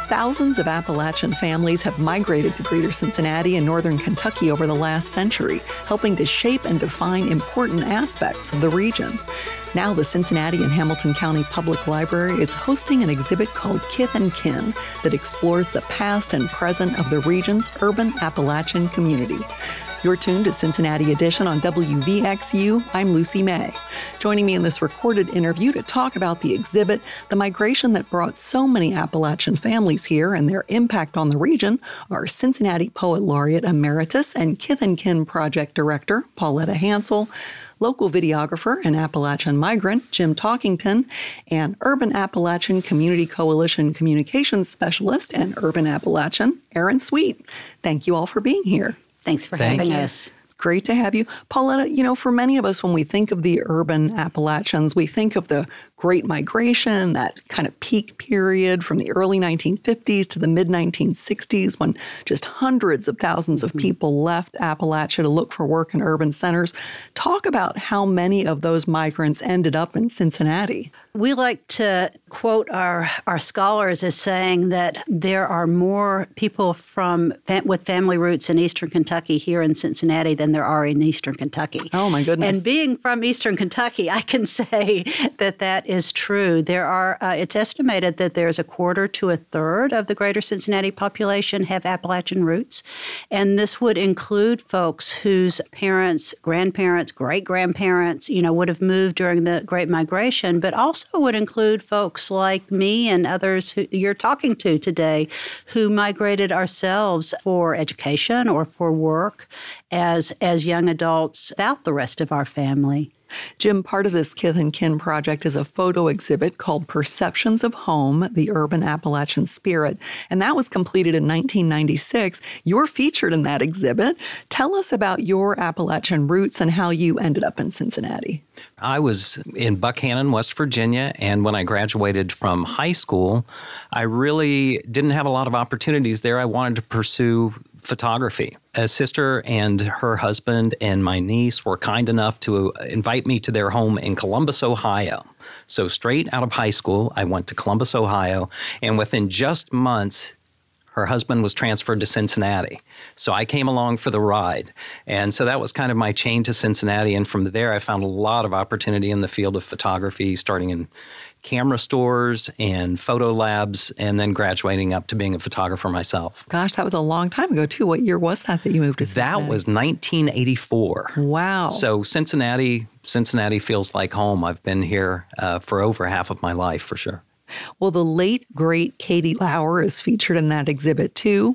Thousands of Appalachian families have migrated to Greater Cincinnati and northern Kentucky over the last century, helping to shape and define important aspects of the region. Now, the Cincinnati and Hamilton County Public Library is hosting an exhibit called Kith and Kin that explores the past and present of the region's urban Appalachian community. You're tuned to Cincinnati Edition on WVXU. I'm Lucy May. Joining me in this recorded interview to talk about the exhibit, the migration that brought so many Appalachian families here and their impact on the region, are Cincinnati Poet Laureate Emeritus and Kith and Kin Project Director Pauletta Hansel, local videographer and Appalachian migrant Jim Talkington, and Urban Appalachian Community Coalition Communications Specialist and Urban Appalachian Erin Sweet. Thank you all for being here. Thanks for having us. It's great to have you. Pauletta, for many of us, when we think of the urban Appalachians, we think of the Great Migration, that kind of peak period from the early 1950s to the mid-1960s when just hundreds of thousands of people left Appalachia to look for work in urban centers. Talk about how many of those migrants ended up in Cincinnati. We like to quote our scholars as saying that there are more people with family roots in eastern Kentucky here in Cincinnati than there are in eastern Kentucky. Oh, my goodness. And being from eastern Kentucky, I can say that is true. There are, it's estimated that there's a quarter to a third of the greater Cincinnati population have Appalachian roots. And this would include folks whose parents, grandparents, great-grandparents, would have moved during the Great Migration, but also would include folks like me and others who you're talking to today who migrated ourselves for education or for work as young adults without the rest of our family. Jim, part of this Kith and Kin project is a photo exhibit called Perceptions of Home, the Urban Appalachian Spirit, and that was completed in 1996. You're featured in that exhibit. Tell us about your Appalachian roots and how you ended up in Cincinnati. I was in Buckhannon, West Virginia, and when I graduated from high school, I really didn't have a lot of opportunities there. I wanted to pursue photography. A sister and her husband and my niece were kind enough to invite me to their home in Columbus, Ohio. So straight out of high school, I went to Columbus, Ohio, and within just months, her husband was transferred to Cincinnati. So I came along for the ride. And so that was kind of my chain to Cincinnati. And from there, I found a lot of opportunity in the field of photography, starting in camera stores and photo labs, and then graduating up to being a photographer myself. Gosh, that was a long time ago, too. What year was that you moved to Cincinnati? That was 1984. Wow. So Cincinnati feels like home. I've been here for over half of my life, for sure. Well, the late, great Katie Lauer is featured in that exhibit, too.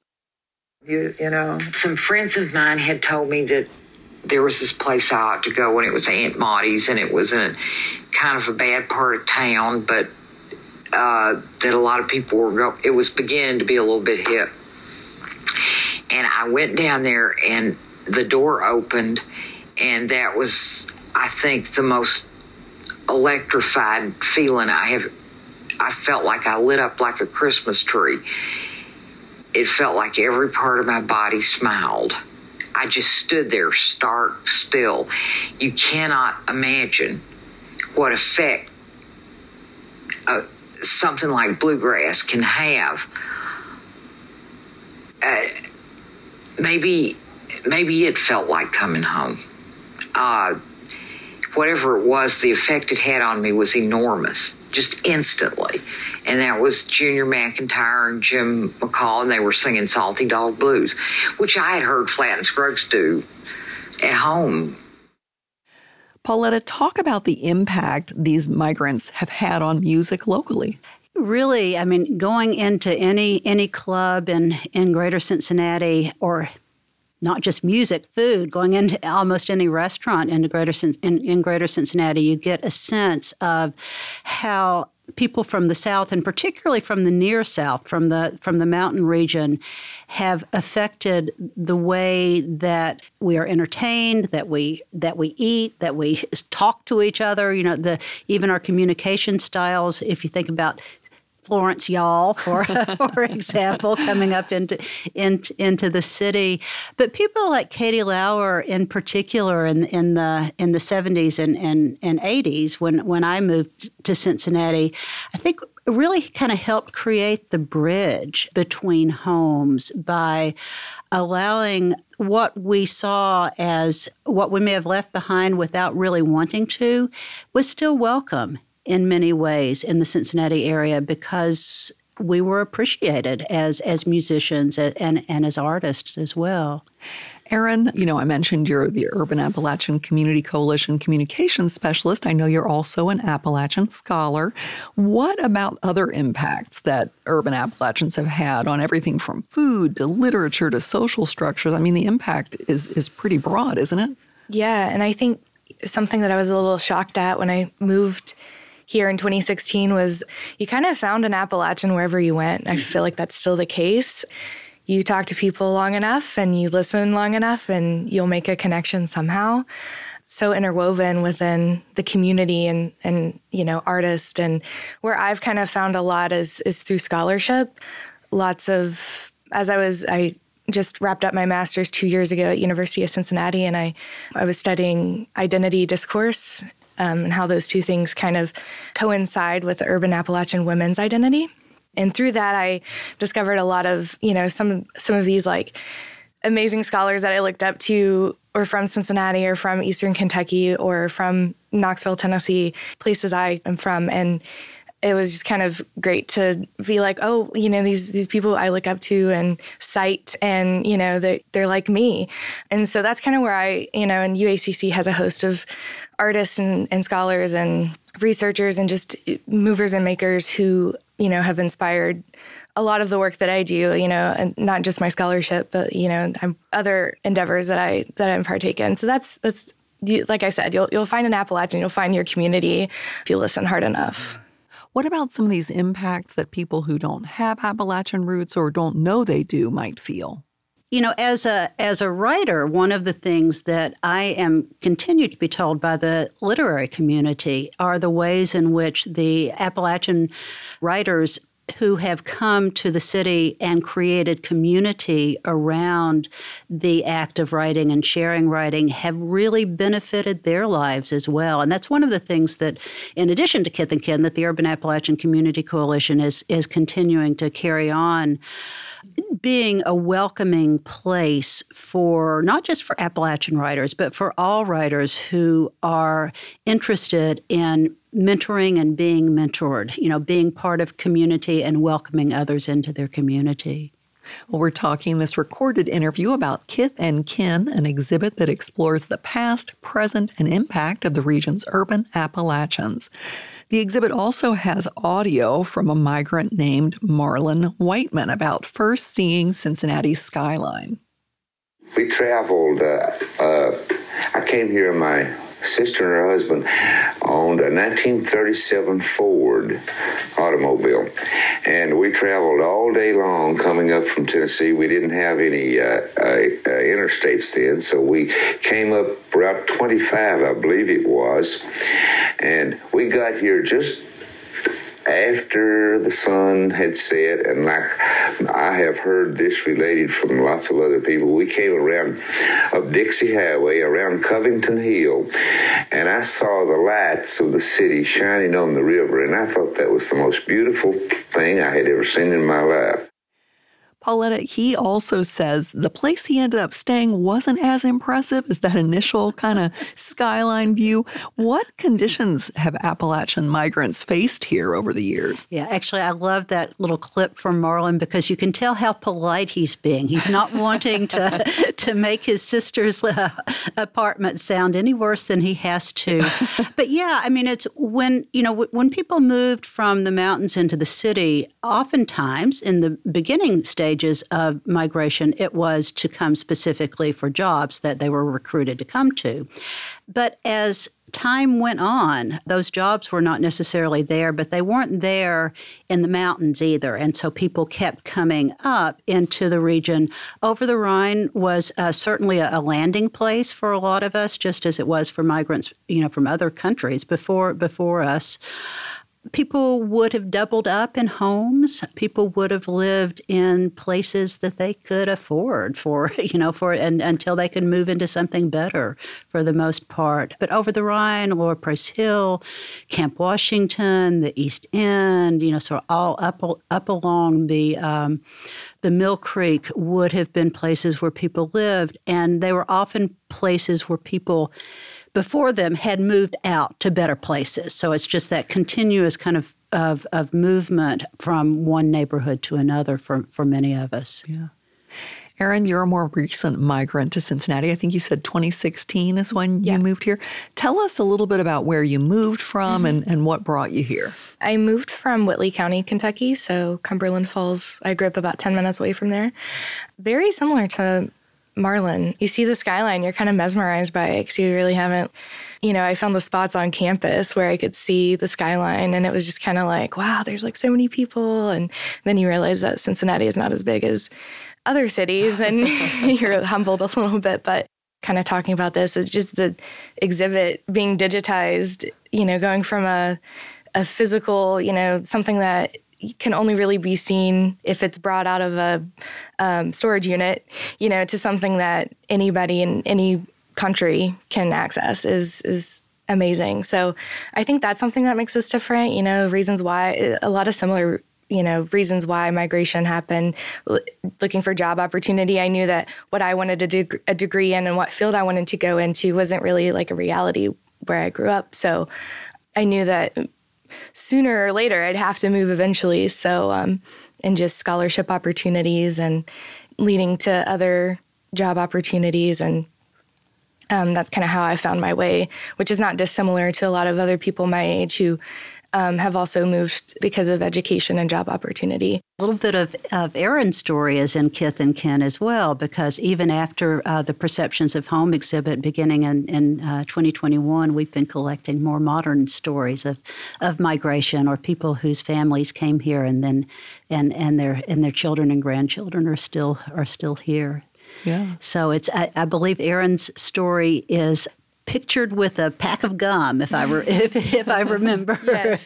Some friends of mine had told me that there was this place I ought to go, and it was Aunt Maudie's, and it was in kind of a bad part of town, but that a lot of people were going. It was beginning to be a little bit hip. And I went down there, and the door opened, and that was, I think, the most electrified feeling I felt like I lit up like a Christmas tree. It felt like every part of my body smiled. I just stood there stark still. You cannot imagine what effect something like bluegrass can have. Maybe it felt like coming home. Whatever it was, the effect it had on me was enormous, just instantly. And that was Junior McIntyre and Jim McCall, and they were singing Salty Dog Blues, which I had heard Flatt and Scruggs do at home. Pauletta, talk about the impact these migrants have had on music locally. Really, going into any club in Greater Cincinnati, or not just music, food, going into almost any restaurant in Greater Cincinnati, you get a sense of how people from the South, and particularly from the near South, from the mountain region, have affected the way that we are entertained, that we eat, that we talk to each other. Even our communication styles. If you think about Florence Y'all, for example, coming up into the city. But people like Katie Lauer, in particular, in the 70s and 80s, when I moved to Cincinnati, I think really kind of helped create the bridge between homes by allowing what we saw as what we may have left behind without really wanting to was still welcome in many ways in the Cincinnati area because we were appreciated as musicians and as artists as well. Erin, I mentioned you're the Urban Appalachian Community Coalition Communications Specialist. I know you're also an Appalachian scholar. What about other impacts that urban Appalachians have had on everything from food to literature to social structures? I mean, the impact is pretty broad, isn't it? Yeah, and I think something that I was a little shocked at when I moved here in 2016 was you kind of found an Appalachian wherever you went. I feel like that's still the case. You talk to people long enough and you listen long enough and you'll make a connection somehow. So interwoven within the community and artists. And where I've kind of found a lot is through scholarship. Lots of, I just wrapped up my master's 2 years ago at University of Cincinnati, and I was studying identity discourse and how those two things kind of coincide with the urban Appalachian women's identity. And through that, I discovered a lot of, some of these like amazing scholars that I looked up to or from Cincinnati or from Eastern Kentucky or from Knoxville, Tennessee, places I am from. And it was just kind of great to be like, oh, these people I look up to and cite and, they're like me. And so that's kind of where and UACC has a host of artists and scholars and researchers and just movers and makers who, have inspired a lot of the work that I do, and not just my scholarship, but, other endeavors that I partake in. So that's like I said, you'll find an Appalachian, you'll find your community if you listen hard enough. What about some of these impacts that people who don't have Appalachian roots or don't know they do might feel? As a writer, one of the things that I am continued to be told by the literary community are the ways in which the Appalachian writers who have come to the city and created community around the act of writing and sharing writing have really benefited their lives as well. And that's one of the things that, in addition to Kith and Kin, that the Urban Appalachian Community Coalition is continuing to carry on, being a welcoming place for not just for Appalachian writers, but for all writers who are interested in mentoring and being mentored, being part of community and welcoming others into their community. Well, we're talking this recorded interview about Kith and Kin, an exhibit that explores the past, present, and impact of the region's urban Appalachians. The exhibit also has audio from a migrant named Marlon Whiteman about first seeing Cincinnati's skyline. We traveled. I came here, my sister and her husband owned a 1937 Ford automobile, and we traveled all day long coming up from Tennessee. We didn't have any interstates then, so we came up Route 25, I believe it was, and we got here just after the sun had set, and like I have heard this related from lots of other people, we came around up Dixie Highway, around Covington Hill, and I saw the lights of the city shining on the river, and I thought that was the most beautiful thing I had ever seen in my life. Pauletta, he also says the place he ended up staying wasn't as impressive as that initial kind of skyline view. What conditions have Appalachian migrants faced here over the years? Yeah, actually, I love that little clip from Marlon because you can tell how polite he's being. He's not wanting to make his sister's apartment sound any worse than he has to. But yeah, I mean, it's when people moved from the mountains into the city, oftentimes in the beginning stage of migration, it was to come specifically for jobs that they were recruited to come to. But as time went on, those jobs were not necessarily there, but they weren't there in the mountains either. And so people kept coming up into the region. Over the Rhine was certainly a landing place for a lot of us, just as it was for migrants, from other countries before us. people would have doubled up in homes. People would have lived in places that they could afford until they could move into something better for the most part. But over the Rhine, Lower Price Hill, Camp Washington, the East End, sort of all up along the Mill Creek would have been places where people lived, and they were often places where people before them had moved out to better places. So it's just that continuous kind of movement from one neighborhood to another for many of us. Yeah. Erin, you're a more recent migrant to Cincinnati. I think you said 2016 is when you moved here. Tell us a little bit about where you moved from and what brought you here. I moved from Whitley County, Kentucky, so Cumberland Falls. I grew up about 10 minutes away from there. Very similar to Marlon. You see the skyline, you're kind of mesmerized by it because you really haven't, I found the spots on campus where I could see the skyline, and it was just kind of like, wow, there's like so many people. And then you realize that Cincinnati is not as big as other cities, and you're humbled a little bit. But kind of talking about this is just the exhibit being digitized, going from a physical, something that can only really be seen if it's brought out of a storage unit, to something that anybody in any country can access is amazing. So I think that's something that makes us different, reasons why, a lot of similar, reasons why migration happened, looking for job opportunity. I knew that what I wanted to do a degree in and what field I wanted to go into wasn't really like a reality where I grew up. So I knew that sooner or later I'd have to move eventually. So, and just scholarship opportunities and leading to other job opportunities. And that's kind of how I found my way, which is not dissimilar to a lot of other people my age who have also moved because of education and job opportunity. A little bit of Erin's story is in Kith and Kin as well, because even after the Perceptions of Home exhibit beginning in 2021, we've been collecting more modern stories of migration or people whose families came here and then and their children and grandchildren are still here. Yeah. So it's I believe Erin's story is pictured with a pack of gum, if I remember.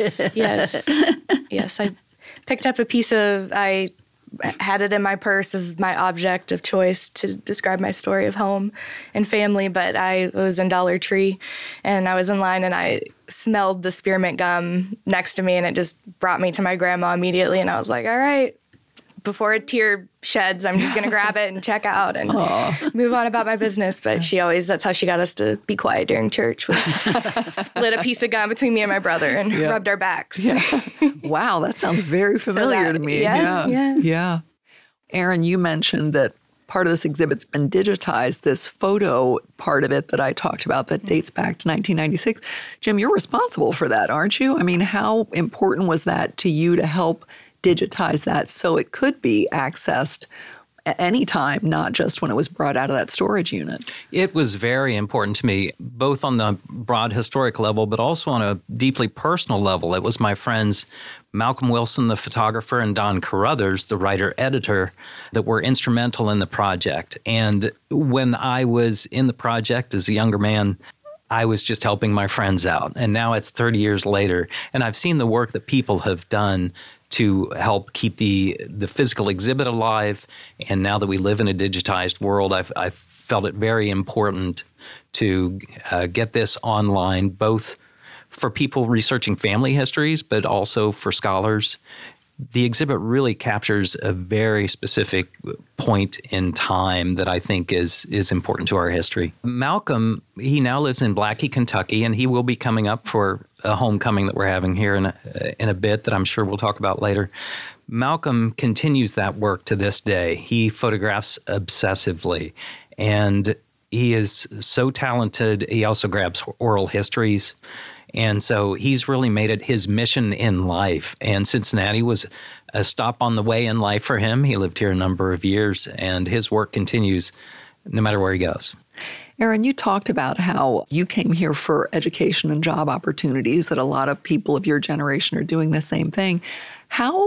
Yes. I picked up a piece of. I had it in my purse as my object of choice to describe my story of home and family. But I was in Dollar Tree, and I was in line, and I smelled the spearmint gum next to me, and it just brought me to my grandma immediately. And I was like, all right. Before a tear sheds, I'm just going to grab it and check out and move on about my business. But that's how she got us to be quiet during church, was split a piece of gum between me and my brother and rubbed our backs. Yeah. Wow, that sounds very familiar to me. Yeah. Erin, you mentioned that part of this exhibit's been digitized, this photo part of it that I talked about that dates back to 1996. Jim, you're responsible for that, aren't you? I mean, how important was that to you to help digitize that so it could be accessed at any time, not just when it was brought out of that storage unit? It was very important to me, both on the broad historic level, but also on a deeply personal level. It was my friends Malcolm Wilson, the photographer, and Don Carruthers, the writer-editor, that were instrumental in the project. And when I was in the project as a younger man, I was just helping my friends out. And now it's 30 years later, and I've seen the work that people have done to help keep the physical exhibit alive. And now that we live in a digitized world, I've felt it very important to get this online, both for people researching family histories, but also for scholars. The exhibit really captures a very specific point in time that I think is important to our history. Malcolm, he now lives in Blackie, Kentucky, and he will be coming up for a homecoming that we're having here in a bit that I'm sure we'll talk about later. Malcolm continues that work to this day. He photographs obsessively, and he is so talented. He also grabs oral histories. And so he's really made it his mission in life. And Cincinnati was a stop on the way in life for him. He lived here a number of years, and his work continues no matter where he goes. Erin, you talked about how you came here for education and job opportunities, that a lot of people of your generation are doing the same thing. How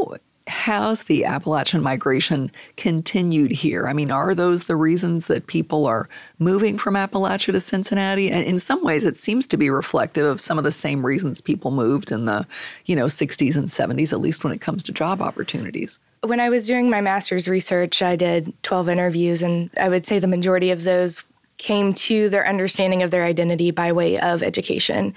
has the Appalachian migration continued here? I mean, are those the reasons that people are moving from Appalachia to Cincinnati? And in some ways, it seems to be reflective of some of the same reasons people moved in the, 60s and 70s, at least when it comes to job opportunities. When I was doing my master's research, I did 12 interviews, and I would say the majority of those came to their understanding of their identity by way of education.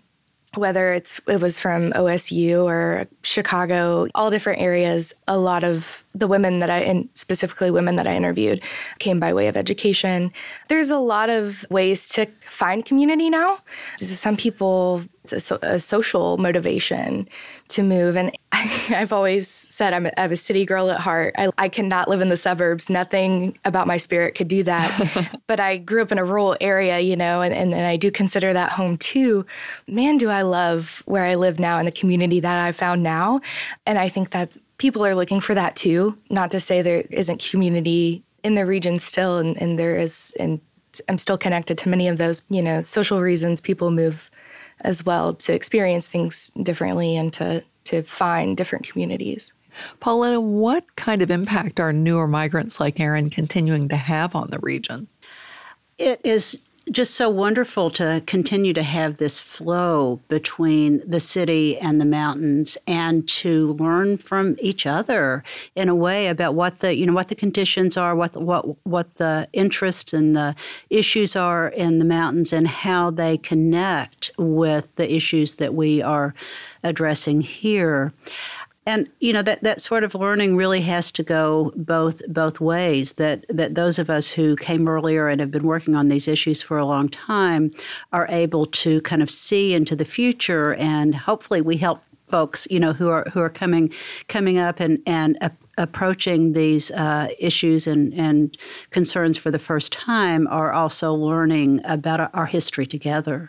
Whether it was from OSU or Chicago, all different areas, a lot of the women and specifically women that I interviewed, came by way of education. There's a lot of ways to find community now. Some people, it's a social motivation to move. And I've always said I'm a city girl at heart. I cannot live in the suburbs. Nothing about my spirit could do that. But I grew up in a rural area, and I do consider that home too. Man, do I love where I live now and the community that I found now. And I think that people are looking for that too. Not to say there isn't community in the region still, and there is, and I'm still connected to many of those, social reasons people move as well, to experience things differently and to find different communities. Pauletta, what kind of impact are newer migrants like Erin continuing to have on the region? It is just so wonderful to continue to have this flow between the city and the mountains, and to learn from each other in a way about what the conditions are, what the interests and the issues are in the mountains, and how they connect with the issues that we are addressing here. And that sort of learning really has to go both ways. That those of us who came earlier and have been working on these issues for a long time are able to kind of see into the future, and hopefully we help folks who are coming up and approaching these issues and concerns for the first time, are also learning about our history together.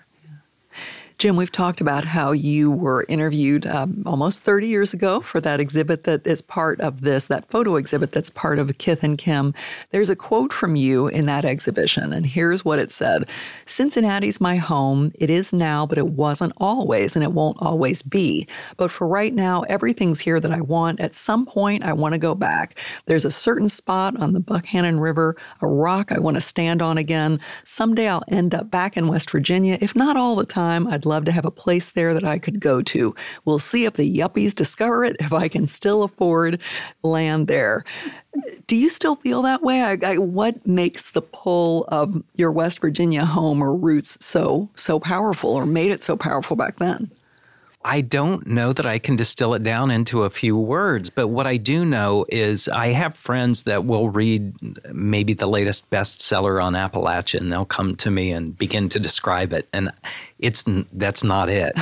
Jim, we've talked about how you were interviewed almost 30 years ago for that exhibit that is part of this, that photo exhibit that's part of Kith and Kim. There's a quote from you in that exhibition, and here's what it said. "Cincinnati's my home. It is now, but it wasn't always, and it won't always be. But for right now, everything's here that I want. At some point, I want to go back. There's a certain spot on the Buckhannon River, a rock I want to stand on again. Someday I'll end up back in West Virginia. If not all the time, I'd love to have a place there that I could go to. We'll see if the yuppies discover it, if I can still afford land there." Do you still feel that way? What makes the pull of your West Virginia home or roots so powerful, or made it so powerful back then? I don't know that I can distill it down into a few words, but what I do know is I have friends that will read maybe the latest bestseller on Appalachia, and they'll come to me and begin to describe it, and that's not it.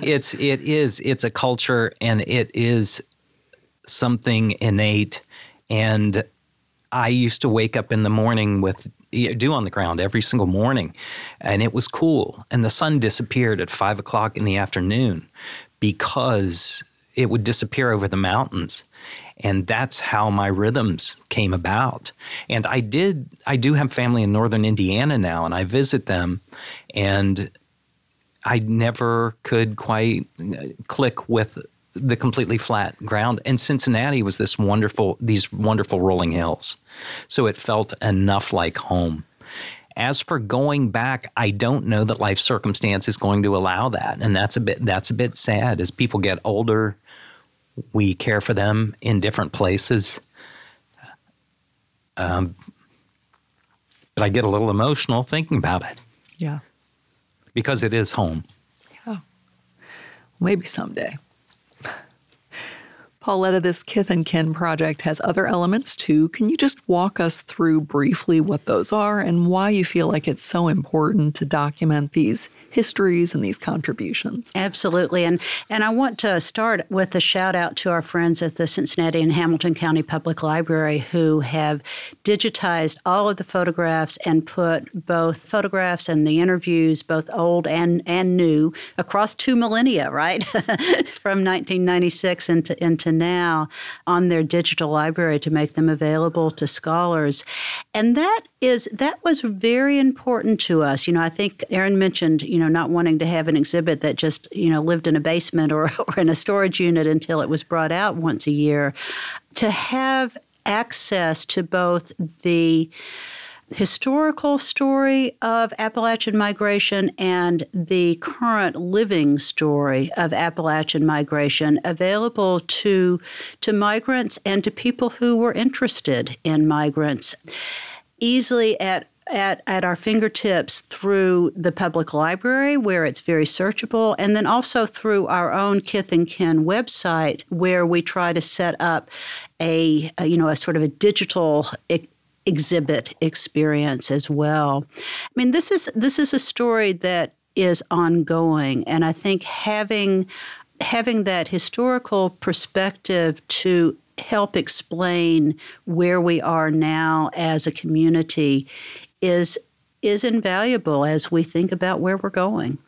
It's a culture, and it is something innate. And I used to wake up in the morning with dew on the ground every single morning, and it was cool. And the sun disappeared at 5 o'clock in the afternoon because it would disappear over the mountains. And that's how my rhythms came about. And I do have family in northern Indiana now, and I visit them, and I never could quite click with the completely flat ground. And Cincinnati was these wonderful rolling hills. So it felt enough like home. As for going back, I don't know that life circumstance is going to allow that. And that's a bit sad. As people get older, we care for them in different places. But I get a little emotional thinking about it. Yeah. Because it is home. Yeah. Maybe someday. Pauletta, this Kith and Kin project has other elements too. Can you just walk us through briefly what those are and why you feel like it's so important to document these histories and these contributions? Absolutely. And I want to start with a shout out to our friends at the Cincinnati and Hamilton County Public Library, who have digitized all of the photographs and put both photographs and the interviews, both old and new, across 2 millennia, right? From 1996 into now on their digital library to make them available to scholars. And that was very important to us. I think Erin mentioned, not wanting to have an exhibit that just, lived in a basement or in a storage unit until it was brought out once a year. To have access to both the historical story of Appalachian migration and the current living story of Appalachian migration available to migrants and to people who were interested in migrants easily at our fingertips through the public library, where it's very searchable, and then also through our own Kith and Kin website, where we try to set up a sort of a digital exhibit experience as well. I mean, this is a story that is ongoing, and I think having that historical perspective to help explain where we are now as a community is invaluable as we think about where we're going.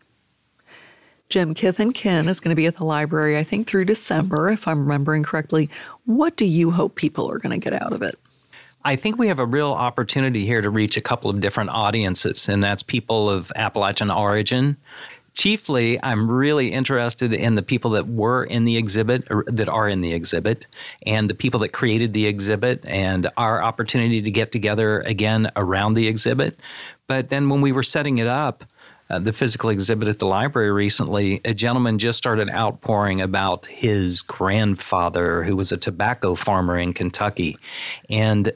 Jim, Kith and Kin is going to be at the library, I think, through December, if I'm remembering correctly. What do you hope people are going to get out of it? I think we have a real opportunity here to reach a couple of different audiences, and that's people of Appalachian origin. Chiefly, I'm really interested in the people that were in the exhibit, or that are in the exhibit, and the people that created the exhibit, and our opportunity to get together again around the exhibit. But then when we were setting it up, the physical exhibit at the library recently, a gentleman just started outpouring about his grandfather, who was a tobacco farmer in Kentucky. And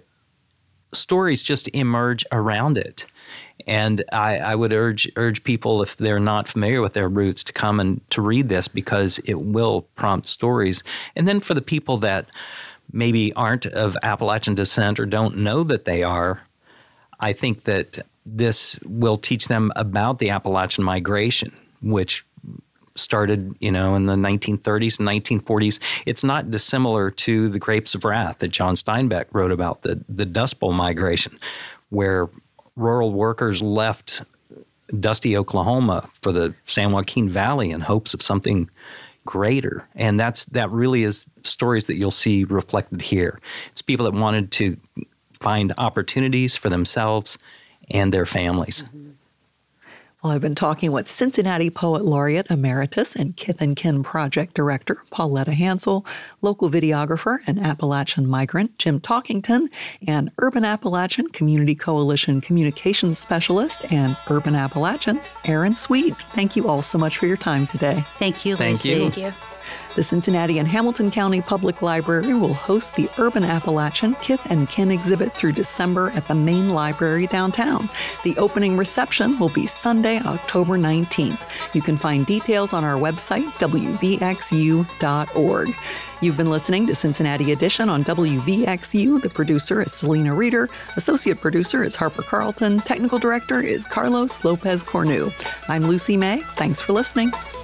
stories just emerge around it. And I would urge people, if they're not familiar with their roots, to come and to read this, because it will prompt stories. And then for the people that maybe aren't of Appalachian descent or don't know that they are, I think that this will teach them about the Appalachian migration, which started, in the 1930s and 1940s. It's not dissimilar to the Grapes of Wrath that John Steinbeck wrote about, the Dust Bowl migration, where rural workers left dusty Oklahoma for the San Joaquin Valley in hopes of something greater. And that really is stories that you'll see reflected here. It's people that wanted to find opportunities for themselves and their families. Mm-hmm. Well, I've been talking with Cincinnati Poet Laureate Emeritus and Kith and Kin Project Director Pauletta Hansel, local videographer and Appalachian migrant Jim Talkington, and Urban Appalachian Community Coalition Communications Specialist and Urban Appalachian Erin Swede. Thank you all so much for your time today. Thank you, Thank Lucy. you. Thank you. The Cincinnati and Hamilton County Public Library will host the Urban Appalachian Kith and Kin exhibit through December at the main library downtown. The opening reception will be Sunday, October 19th. You can find details on our website, wvxu.org. You've been listening to Cincinnati Edition on WVXU. The producer is Selena Reeder. Associate producer is Harper Carlton. Technical director is Carlos Lopez Cornu. I'm Lucy May. Thanks for listening.